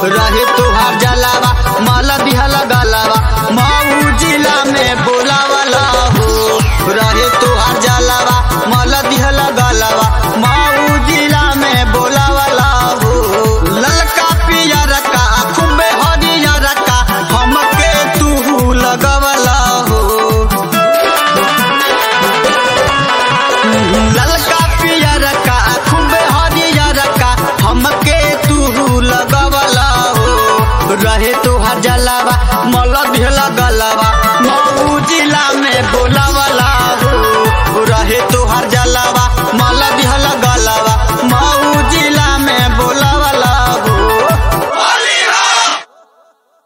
रहे तोहार जलावा माला दिहला गलावा मऊ जिला में बोलावला हो रहे तोहार जलावा माला दिहला गलावा मऊ जिला में बोलावला हो ललका पियर का खूबे हरियर का हमके तू लगवला हो ललका पियर का खूबे हरियर का हमके तू लगवला हो रहे तोहार जलावा माला दिहला गलावा